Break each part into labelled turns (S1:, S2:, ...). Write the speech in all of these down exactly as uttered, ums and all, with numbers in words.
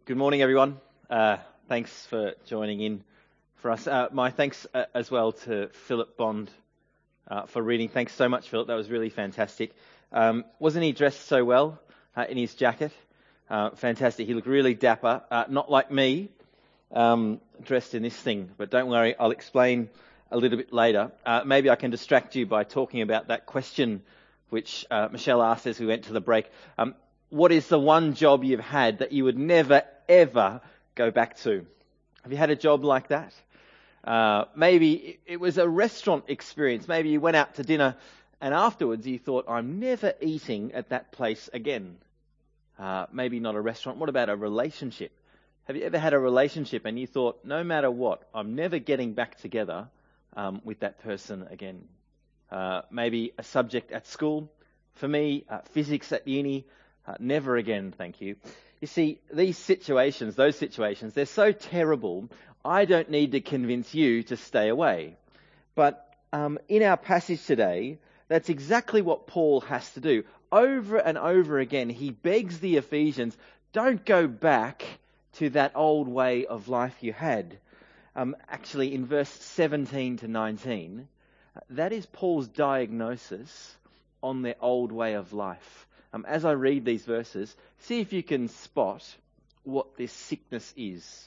S1: Good morning, everyone. Uh, thanks for joining in for us. Uh, my thanks uh, as well to Philip Bond uh, for reading. Thanks so much, Philip. That was really fantastic. Um, wasn't he dressed so well uh, in his jacket? Uh, fantastic. He looked really dapper. Uh, not like me, um, dressed in this thing. But don't worry, I'll explain a little bit later. Uh, maybe I can distract you by talking about that question which uh, Michelle asked as we went to the break. Um, what is the one job you've had that you would never, ever go back to? Have you had a job like that? Uh, maybe it was a restaurant experience. Maybe you went out to dinner and afterwards you thought, I'm never eating at that place again. Uh, maybe not a restaurant. What about a relationship? Have you ever had a relationship and you thought, no matter what, I'm never getting back together um, with that person again? Uh, maybe a subject at school. For me, uh, physics at uni, uh, never again, thank you. You see, these situations, those situations, they're so terrible, I don't need to convince you to stay away. But um, in our passage today, that's exactly what Paul has to do. Over and over again, he begs the Ephesians, don't go back to that old way of life you had. Um, actually, in verse seventeen to nineteen, that is Paul's diagnosis on their old way of life. Um, as I read these verses, see if you can spot what this sickness is.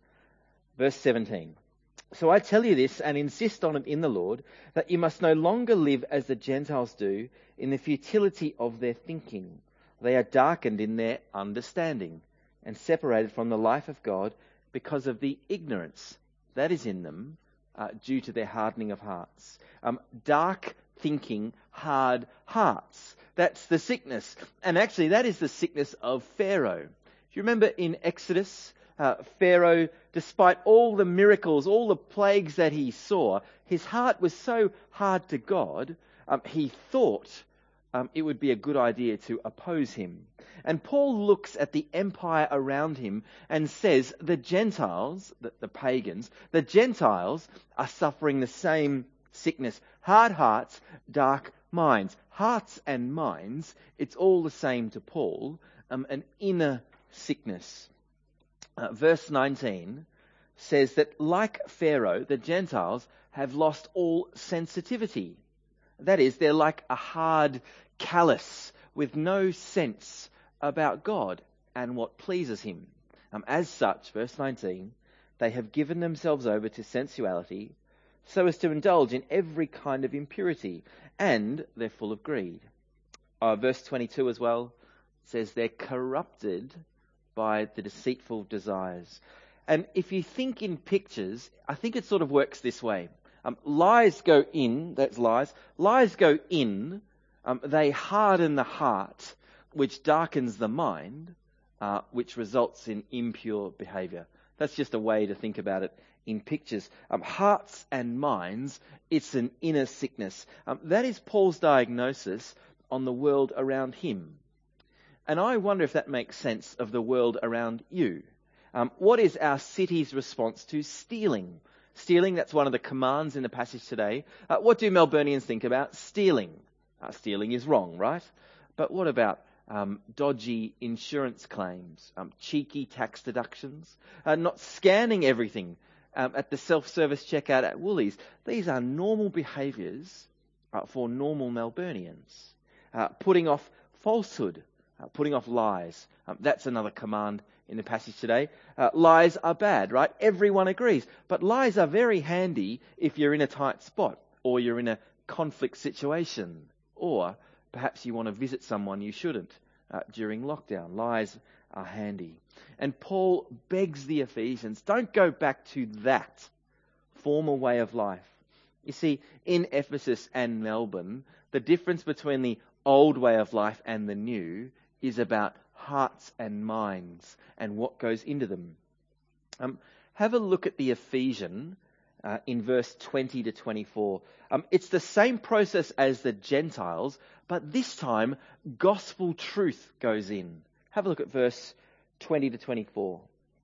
S1: Verse seventeen. So I tell you this and insist on it in the Lord, that you must no longer live as the Gentiles do in the futility of their thinking. They are darkened in their understanding and separated from the life of God because of the ignorance that is in them uh, due to their hardening of hearts. Um, dark thinking, hard hearts. That's the sickness. And actually, that is the sickness of Pharaoh. Do you remember in Exodus, uh, Pharaoh, despite all the miracles, all the plagues that he saw, his heart was so hard to God, um, he thought um, it would be a good idea to oppose him. And Paul looks at the empire around him and says the Gentiles, the, the pagans, the Gentiles are suffering the same sickness. Hard hearts, dark minds. Hearts and minds, it's all the same to Paul, um, an inner sickness. Uh, verse nineteen says that like Pharaoh, the Gentiles have lost all sensitivity. That is, they're like a hard callus with no sense about God and what pleases him. Um, as such, verse nineteen, they have given themselves over to sensuality so as to indulge in every kind of impurity, and they're full of greed. Uh, verse twenty-two as well says they're corrupted by the deceitful desires. And if you think in pictures, I think it sort of works this way. Um, lies go in, that's lies, lies go in, um, they harden the heart, which darkens the mind, uh, which results in impure behaviour. That's just a way to think about it in pictures. Um, hearts and minds, it's an inner sickness. Um, that is Paul's diagnosis on the world around him. And I wonder if that makes sense of the world around you. Um, what is our city's response to stealing? Stealing, that's one of the commands in the passage today. Uh, what do Melburnians think about stealing? Uh, stealing is wrong, right? But what about um, dodgy insurance claims, um, cheeky tax deductions, uh, not scanning everything um, at the self-service checkout at Woolies? These are normal behaviours uh, for normal Melburnians. Uh, putting off falsehood, uh, putting off lies. Um, that's another command in the passage today. Uh, lies are bad, right? Everyone agrees. But lies are very handy if you're in a tight spot or you're in a conflict situation or perhaps you want to visit someone you shouldn't uh, during lockdown. Lies are handy. And Paul begs the Ephesians, don't go back to that former way of life. You see, in Ephesus and Melbourne, the difference between the old way of life and the new is about hearts and minds and what goes into them. Um, have a look at the Ephesian uh, in verse twenty to twenty-four. Um, it's the same process as the Gentiles, but this time gospel truth goes in. Have a look at verse twenty to twenty-four.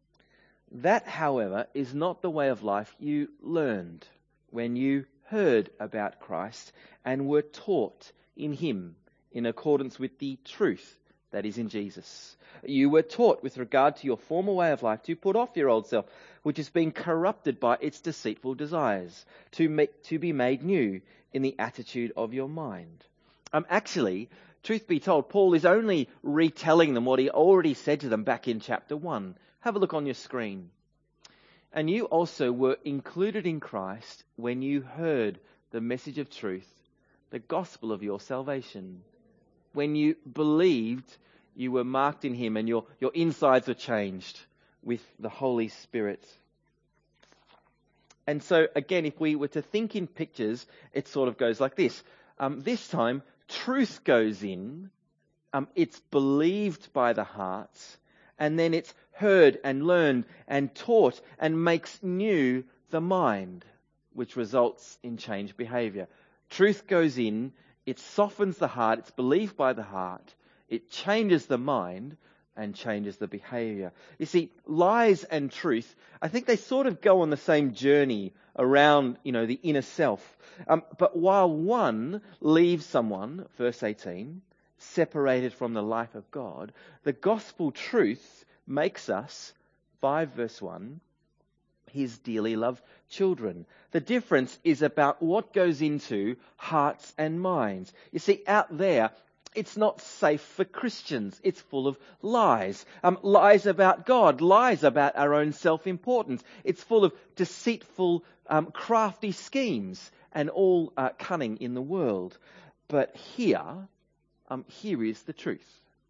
S1: That, however, is not the way of life you learned when you heard about Christ and were taught in him in accordance with the truth that is in Jesus. You were taught with regard to your former way of life to put off your old self, which is being corrupted by its deceitful desires, to make, to be made new in the attitude of your mind. Um, actually, truth be told, Paul is only retelling them what he already said to them back in chapter one. Have a look on your screen. And you also were included in Christ when you heard the message of truth, the gospel of your salvation. When you believed, you were marked in him and your, your insides were changed with the Holy Spirit. And so, again, if we were to think in pictures, it sort of goes like this. Um, this time, truth goes in, um, it's believed by the heart, and then it's heard and learned and taught and makes new the mind, which results in changed behaviour. Truth goes in, it softens the heart, it's believed by the heart, it changes the mind and changes the behaviour. You see, lies and truth, I think they sort of go on the same journey around, you know, the inner self. Um, but while one leaves someone, verse eighteen, separated from the life of God, the gospel truth makes us, five verse one, his dearly loved children. The difference is about what goes into hearts and minds. You see, out there, it's not safe for Christians. It's full of lies. Um, lies about God, lies about our own self-importance. It's full of deceitful, um, crafty schemes and all uh, cunning in the world. But here, um, here is the truth.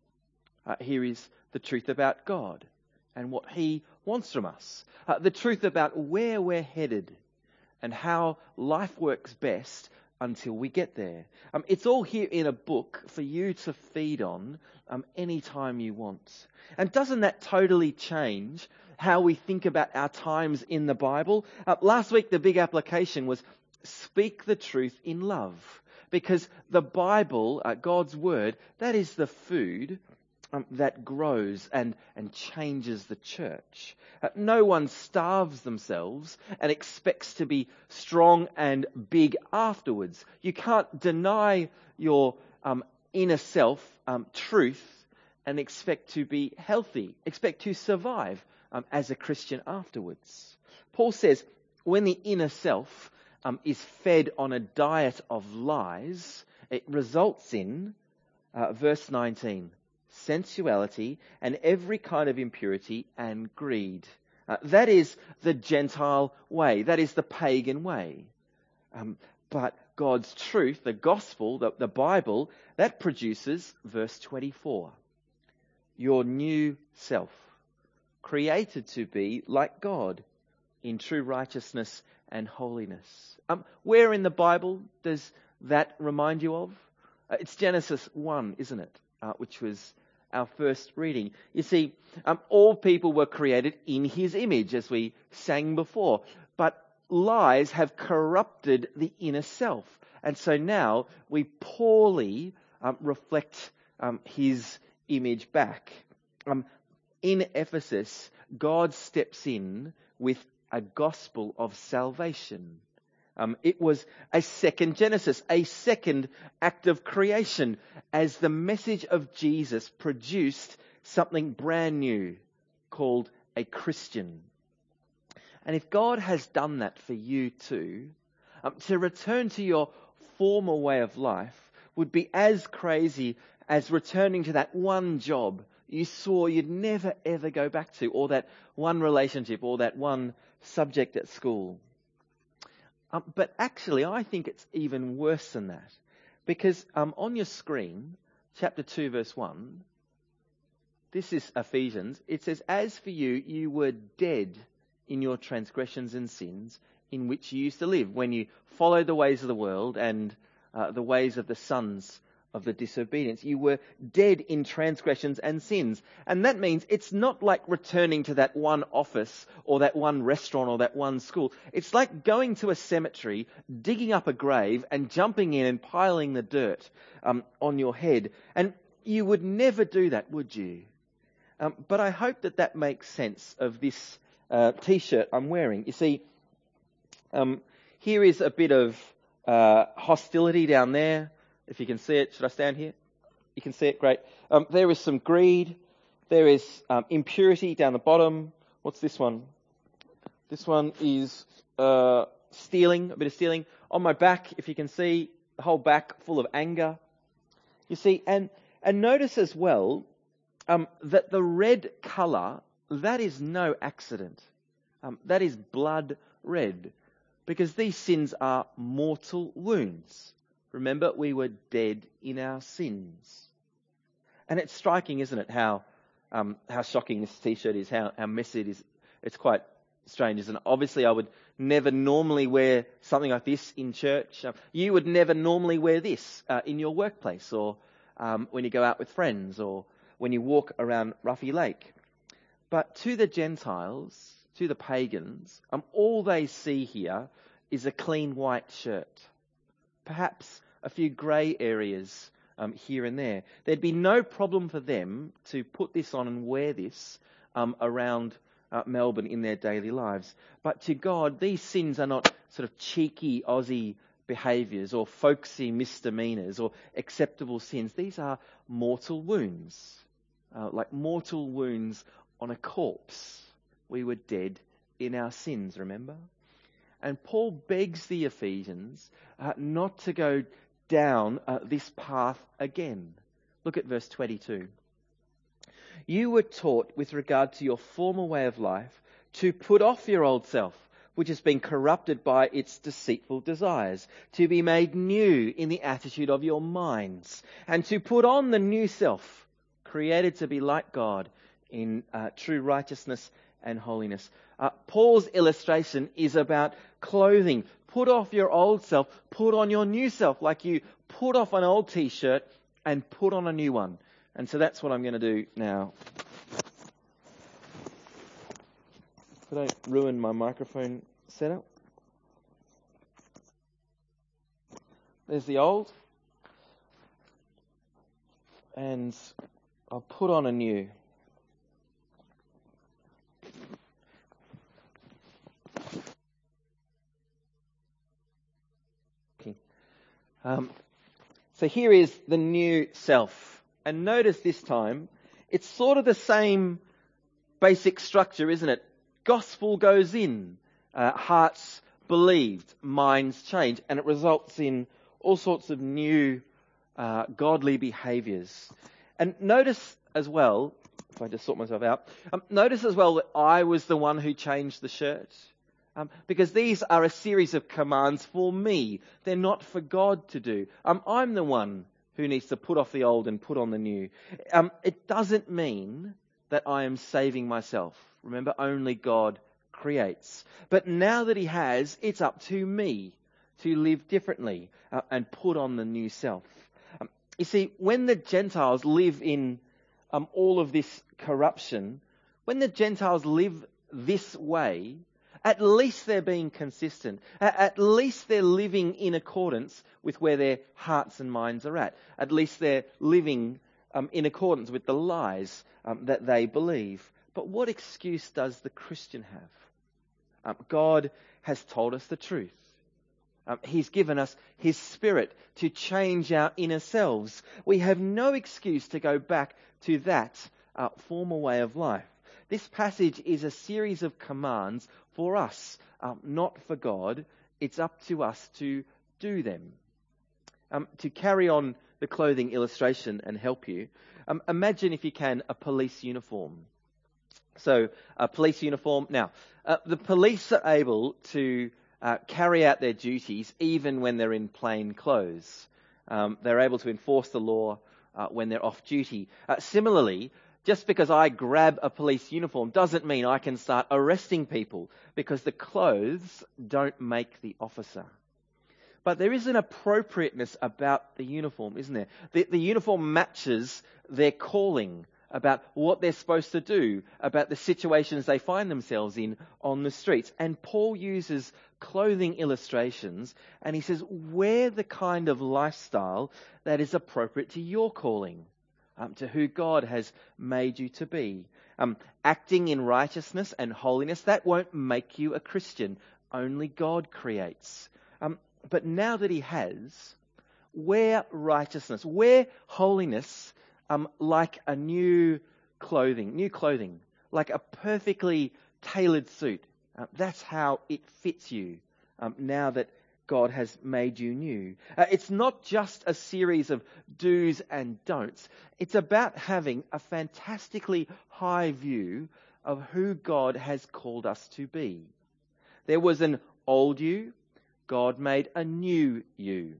S1: Uh, here is the truth about God and what he wants from us. Uh, the truth about where we're headed and how life works best until we get there. Um, it's all here in a book for you to feed on um, anytime you want. And doesn't that totally change how we think about our times in the Bible? Uh, last week, the big application was speak the truth in love. Because the Bible, uh, God's Word, that is the food Um, that grows and, and changes the church. Uh, no one starves themselves and expects to be strong and big afterwards. You can't deny your um, inner self um, truth and expect to be healthy, expect to survive um, as a Christian afterwards. Paul says when the inner self um, is fed on a diet of lies, it results in, uh, verse nineteen, sensuality and every kind of impurity and greed. Uh, that is the Gentile way. That is the pagan way. Um, but God's truth, the gospel, the, the Bible, that produces, verse twenty-four, your new self, created to be like God in true righteousness and holiness. Um, where in the Bible does that remind you of? Uh, it's Genesis one, isn't it? Uh, which was our first reading. You see, um, all people were created in his image, as we sang before. But lies have corrupted the inner self. And so now we poorly um, reflect um, his image back. Um, in Ephesus, God steps in with a gospel of salvation. Um, it was a second Genesis, a second act of creation, as the message of Jesus produced something brand new called a Christian. And if God has done that for you too, um, to return to your former way of life would be as crazy as returning to that one job you swore you'd never ever go back to, or that one relationship, or that one subject at school. Um, but actually, I think it's even worse than that. Because um, on your screen, chapter two, verse one, this is Ephesians. It says, as for you, you were dead in your transgressions and sins in which you used to live, when you followed the ways of the world and uh, the ways of the sons of the disobedience. You were dead in transgressions and sins. And that means it's not like returning to that one office or that one restaurant or that one school. It's like going to a cemetery, digging up a grave and jumping in and piling the dirt um, on your head. And you would never do that, would you? Um, but I hope that that makes sense of this uh, t-shirt I'm wearing. You see, um, here is a bit of uh, hostility down there. If you can see it, should I stand here? You can see it, great. Um, there is some greed. There is um, impurity down the bottom. What's this one? This one is uh, stealing, a bit of stealing. On my back, if you can see, the whole back full of anger. You see, and and notice as well um, that the red colour, that is no accident. Um, that is blood red, because these sins are mortal wounds. Remember, we were dead in our sins. And it's striking, isn't it, how um, how shocking this T-shirt is, how, how messy it is. It's quite strange, isn't it? Obviously, I would never normally wear something like this in church. Um, you would never normally wear this uh, in your workplace, or um, when you go out with friends, or when you walk around Ruffy Lake. But to the Gentiles, to the pagans, um, all they see here is a clean white shirt. Perhaps a few grey areas um, here and there. There'd be no problem for them to put this on and wear this um, around uh, Melbourne in their daily lives. But to God, these sins are not sort of cheeky Aussie behaviours or folksy misdemeanours or acceptable sins. These are mortal wounds, uh, like mortal wounds on a corpse. We were dead in our sins, remember? And Paul begs the Ephesians uh, not to go down uh, this path again. Look at verse twenty-two. You were taught with regard to your former way of life to put off your old self, which has been corrupted by its deceitful desires, to be made new in the attitude of your minds, and to put on the new self, created to be like God in uh, true righteousness and holiness. Uh, Paul's illustration is about clothing. Put off your old self, put on your new self, like you put off an old t-shirt and put on a new one. And so that's what I'm going to do now. Could I ruin my microphone setup? There's the old. And I'll put on a new. Um, so here is the new self. And notice this time, it's sort of the same basic structure, isn't it? Gospel goes in, uh, hearts believed, minds change, and it results in all sorts of new uh, godly behaviours. And notice as well, if I just sort myself out, um, notice as well that I was the one who changed the shirt. Um, because these are a series of commands for me. They're not for God to do. Um, I'm the one who needs to put off the old and put on the new. Um, it doesn't mean that I am saving myself. Remember, only God creates. But now that He has, it's up to me to live differently uh, and put on the new self. Um, you see, when the Gentiles live in um, all of this corruption, when the Gentiles live this way, at least they're being consistent. At least they're living in accordance with where their hearts and minds are at. At least they're living um, in accordance with the lies um, that they believe. But what excuse does the Christian have? Um, God has told us the truth. Um, he's given us His Spirit to change our inner selves. We have no excuse to go back to that uh, former way of life. This passage is a series of commands for us, um, not for God. It's up to us to do them. Um, to carry on the clothing illustration and help you, um, imagine, if you can, a police uniform. So, a police uniform. Now, uh, the police are able to uh, carry out their duties even when they're in plain clothes. Um, they're able to enforce the law uh, when they're off duty. Uh, similarly, just because I grab a police uniform doesn't mean I can start arresting people, because the clothes don't make the officer. But there is an appropriateness about the uniform, isn't there? The, the uniform matches their calling, about what they're supposed to do, about the situations they find themselves in on the streets. And Paul uses clothing illustrations, and he says, wear the kind of lifestyle that is appropriate to your calling. Um, to who God has made you to be. Um, acting in righteousness and holiness, that won't make you a Christian. Only God creates. Um, but now that He has, wear righteousness, wear holiness um, like a new clothing, new clothing, like a perfectly tailored suit. Uh, that's how it fits you um, now that God has made you new. Uh, it's not just a series of do's and don'ts. It's about having a fantastically high view of who God has called us to be. There was an old you, God made a new you.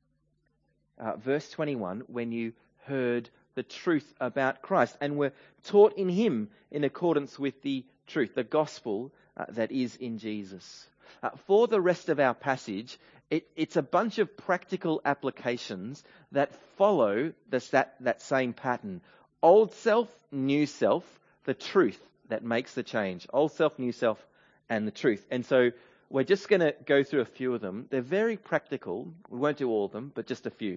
S1: Uh, verse twenty-one, when you heard the truth about Christ and were taught in him in accordance with the truth, the gospel uh, that is in Jesus. Uh, for the rest of our passage, it, it's a bunch of practical applications that follow this, that, that same pattern. Old self, new self, the truth that makes the change. Old self, new self, and the truth. And so we're just going to go through a few of them. They're very practical. We won't do all of them, but just a few.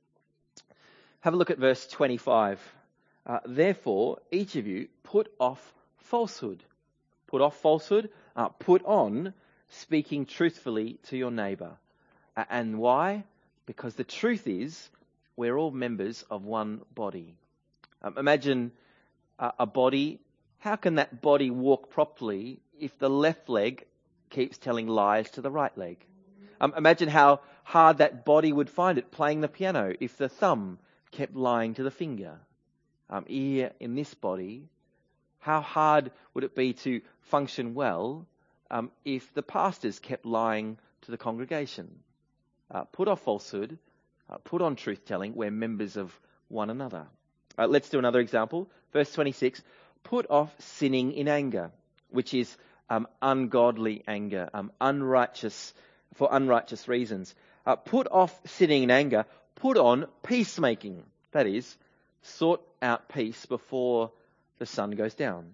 S1: Have a look at verse twenty-five. Uh, Therefore, each of you put off falsehood. Put off falsehood. Uh, put on speaking truthfully to your neighbour. Uh, and why? Because the truth is, we're all members of one body. Um, imagine uh, a body. How can that body walk properly if the left leg keeps telling lies to the right leg? Um, imagine how hard that body would find it playing the piano if the thumb kept lying to the finger. Um, here in this body, how hard would it be to function well um, if the pastors kept lying to the congregation? Uh, put off falsehood, uh, put on truth-telling. We're members of one another. Uh, let's do another example. Verse twenty-six, put off sinning in anger, which is um, ungodly anger, um, unrighteous, for unrighteous reasons. Uh, put off sinning in anger, put on peacemaking. That is, sort out peace before the sun goes down.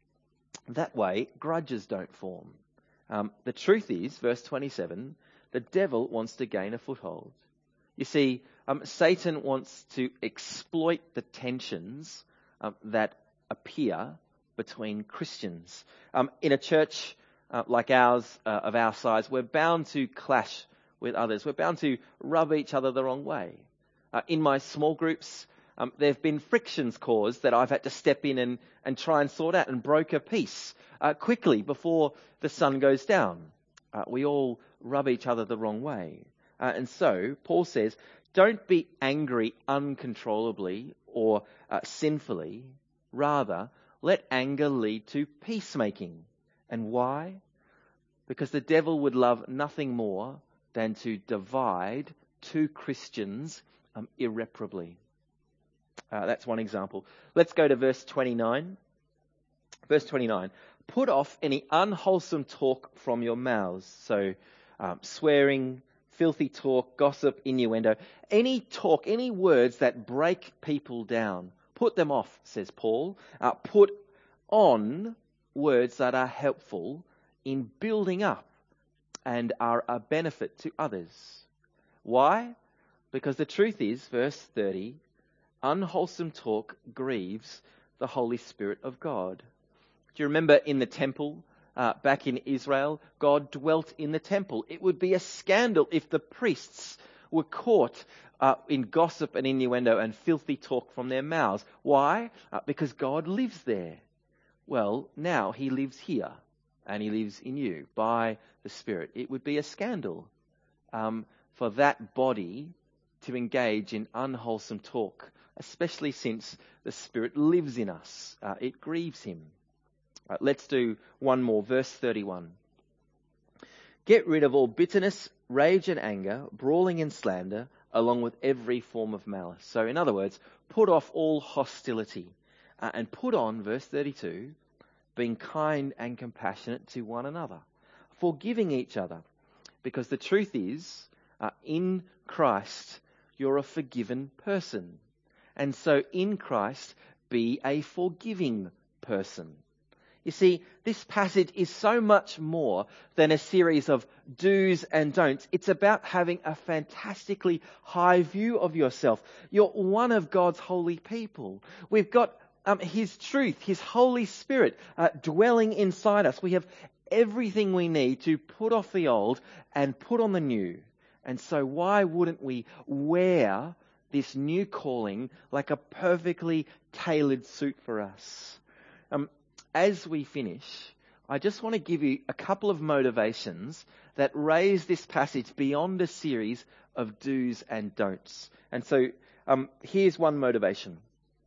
S1: That way, grudges don't form. Um, the truth is, verse twenty-seven, the devil wants to gain a foothold. You see, um, Satan wants to exploit the tensions um, that appear between Christians. Um, in a church uh, like ours, uh, of our size, we're bound to clash with others. We're bound to rub each other the wrong way. Uh, in my small groups, um, there have been frictions caused that I've had to step in and, and try and sort out and broker peace uh, quickly before the sun goes down. Uh, we all rub each other the wrong way. Uh, and so, Paul says, don't be angry uncontrollably or uh, sinfully. Rather, let anger lead to peacemaking. And why? Because the devil would love nothing more than to divide two Christians um, irreparably. Uh, that's one example. Let's go to verse twenty-nine. Verse twenty-nine. Put off any unwholesome talk from your mouths. So, um, swearing, filthy talk, gossip, innuendo. Any talk, any words that break people down. Put them off, says Paul. Uh, put on words that are helpful in building up and are a benefit to others. Why? Because the truth is, verse thirty, unwholesome talk grieves the Holy Spirit of God. Do you remember in the temple uh, back in Israel, God dwelt in the temple? It would be a scandal if the priests were caught uh, in gossip and innuendo and filthy talk from their mouths. Why? Uh, because God lives there. Well, now he lives here and he lives in you by the Spirit. It would be a scandal um, for that body to engage in unwholesome talk, especially since the Spirit lives in us. Uh, it grieves him. Right, let's do one more, verse thirty-one. Get rid of all bitterness, rage and anger, brawling and slander, along with every form of malice. So in other words, put off all hostility uh, and put on, verse thirty-two, being kind and compassionate to one another, forgiving each other. Because the truth is, uh, in Christ, you're a forgiven person. And so in Christ, be a forgiving person. You see, this passage is so much more than a series of do's and don'ts. It's about having a fantastically high view of yourself. You're one of God's holy people. We've got um, His truth, His Holy Spirit uh, dwelling inside us. We have everything we need to put off the old and put on the new. And so why wouldn't we wear this new calling like a perfectly tailored suit for us? Um, as we finish, I just want to give you a couple of motivations that raise this passage beyond a series of do's and don'ts. And so um, here's one motivation.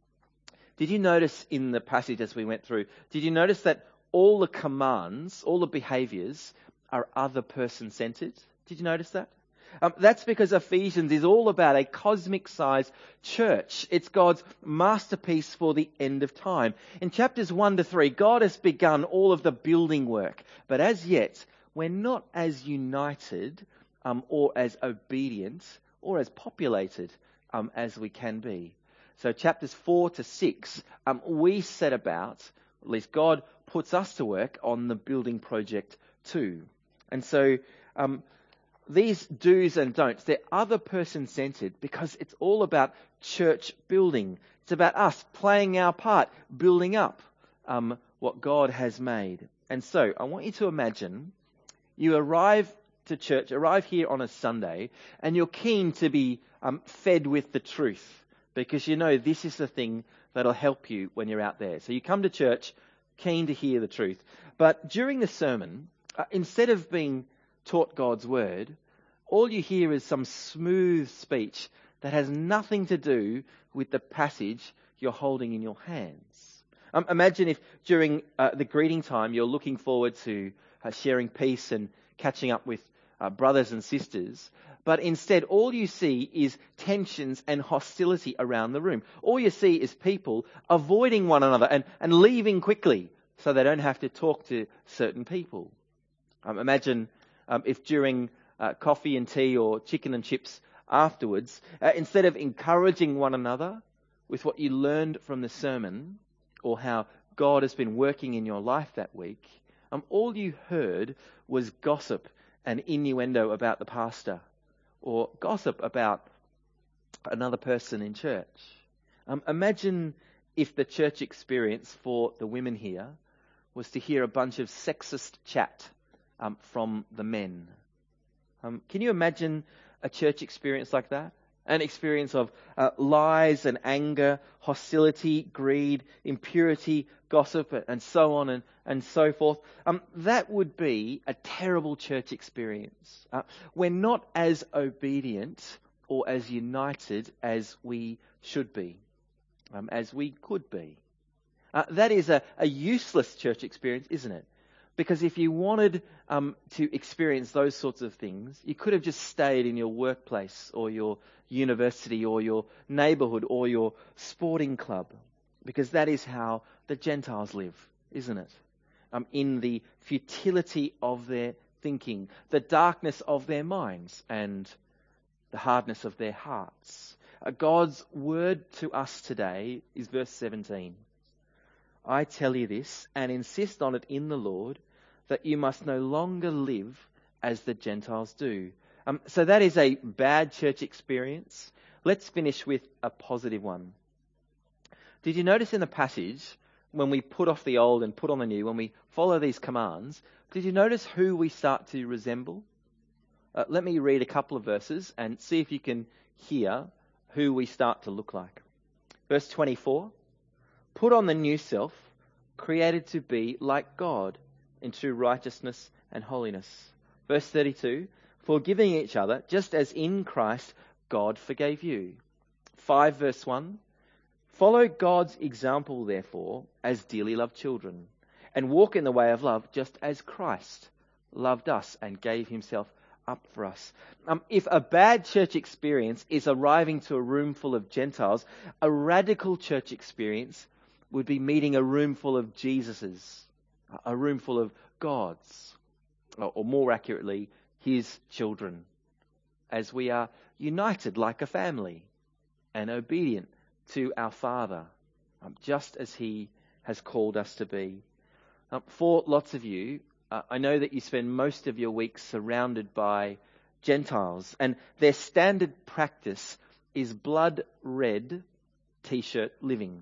S1: Did you notice in the passage as we went through, did you notice that all the commands, all the behaviours are other person centred? Did you notice that? Um, that's because Ephesians is all about a cosmic-sized church. It's God's masterpiece for the end of time. In chapters one to three, God has begun all of the building work. But as yet, we're not as united um, or as obedient or as populated um, as we can be. So chapters four to six, um, we set about, at least God puts us to work on the building project too. And so um, these do's and don'ts, they're other person centered because it's all about church building. It's about us playing our part, building up um, what God has made. And so I want you to imagine you arrive to church, arrive here on a Sunday, and you're keen to be um, fed with the truth because you know this is the thing that'll help you when you're out there. So you come to church keen to hear the truth. But during the sermon, uh, instead of being taught God's word, all you hear is some smooth speech that has nothing to do with the passage you're holding in your hands. Um, imagine if during uh, the greeting time you're looking forward to uh, sharing peace and catching up with uh, brothers and sisters, but instead all you see is tensions and hostility around the room. All you see is people avoiding one another and, and leaving quickly so they don't have to talk to certain people. Um, imagine um, if during uh, coffee and tea or chicken and chips afterwards, uh, instead of encouraging one another with what you learned from the sermon or how God has been working in your life that week, um, all you heard was gossip and innuendo about the pastor or gossip about another person in church. Um, imagine if the church experience for the women here was to hear a bunch of sexist chat um, from the men. Um, can you imagine a church experience like that? An experience of uh, lies and anger, hostility, greed, impurity, gossip, and so on and, and so forth. Um, that would be a terrible church experience. Uh, we're not as obedient or as united as we should be, um, as we could be. Uh, that is a, a useless church experience, isn't it? Because if you wanted um, to experience those sorts of things, you could have just stayed in your workplace or your university or your neighbourhood or your sporting club. Because that is how the Gentiles live, isn't it? Um, in the futility of their thinking, the darkness of their minds and the hardness of their hearts. Uh, God's word to us today is verse seventeen. I tell you this and insist on it in the Lord, that you must no longer live as the Gentiles do. Um, so that is a bad church experience. Let's finish with a positive one. Did you notice in the passage, when we put off the old and put on the new, when we follow these commands, did you notice who we start to resemble? Uh, let me read a couple of verses and see if you can hear who we start to look like. Verse twenty-four, put on the new self, created to be like God in true righteousness and holiness. Verse thirty-two, forgiving each other, just as in Christ God forgave you. five verse one, follow God's example, therefore, as dearly loved children, and walk in the way of love, just as Christ loved us and gave himself up for us. Um, if a bad church experience is arriving to a room full of Gentiles, a radical church experience would be meeting a room full of Jesuses, a room full of God's, or more accurately, his children, as we are united like a family and obedient to our Father, um, just as he has called us to be. Um, for lots of you, uh, I know that you spend most of your week surrounded by Gentiles, and their standard practice is blood red t-shirt living.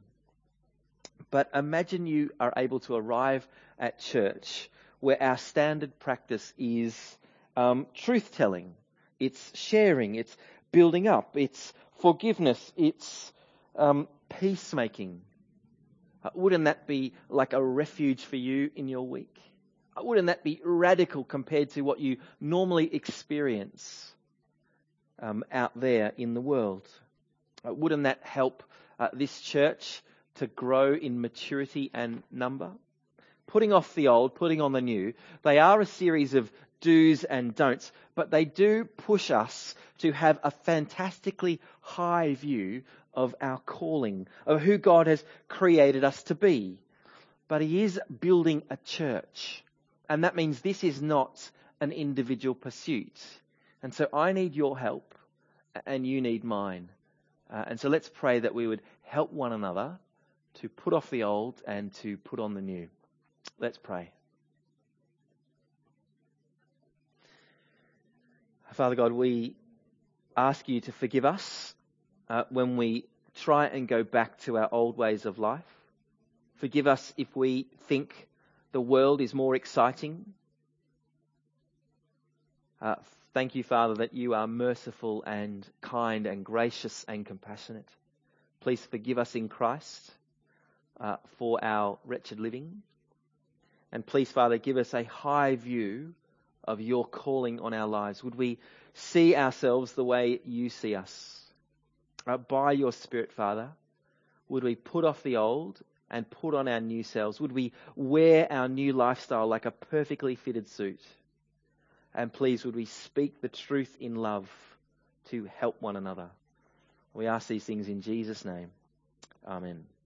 S1: But imagine you are able to arrive at church where our standard practice is um, truth-telling, it's sharing, it's building up, it's forgiveness, it's um, peacemaking. Uh, wouldn't that be like a refuge for you in your week? Uh, wouldn't that be radical compared to what you normally experience um, out there in the world? Uh, wouldn't that help uh, this church to grow in maturity and number? Putting off the old, putting on the new, they are a series of do's and don'ts, but they do push us to have a fantastically high view of our calling, of who God has created us to be. But He is building a church, and that means this is not an individual pursuit. And so I need your help, and you need mine. Uh, and so let's pray that we would help one another to put off the old and to put on the new. Let's pray. Father God, we ask you to forgive us uh, when we try and go back to our old ways of life. Forgive us if we think the world is more exciting. Uh, thank you, Father, that you are merciful and kind and gracious and compassionate. Please forgive us in Christ uh, for our wretched living. And please, Father, give us a high view of your calling on our lives. Would we see ourselves the way you see us? Uh, by your Spirit, Father, would we put off the old and put on our new selves? Would we wear our new lifestyle like a perfectly fitted suit? And please, would we speak the truth in love to help one another? We ask these things in Jesus' name. Amen.